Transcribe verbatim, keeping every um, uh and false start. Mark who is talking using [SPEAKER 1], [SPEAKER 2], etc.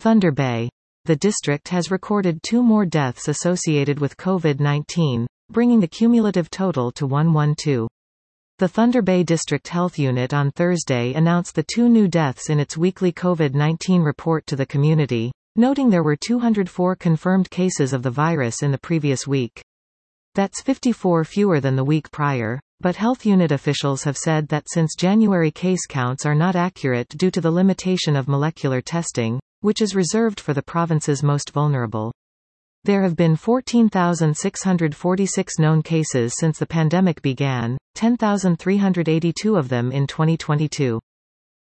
[SPEAKER 1] Thunder Bay. The district has recorded two more deaths associated with COVID nineteen, bringing the cumulative total to one hundred twelve. The Thunder Bay District Health Unit on Thursday announced the two new deaths in its weekly COVID nineteen report to the community, noting there were two hundred four confirmed cases of the virus in the previous week. That's fifty-four fewer than the week prior, but health unit officials have said that since January case counts are not accurate due to the limitation of molecular testing, which is reserved for the province's most vulnerable. There have been fourteen thousand six hundred forty-six known cases since the pandemic began, ten thousand three hundred eighty-two of them in twenty twenty-two.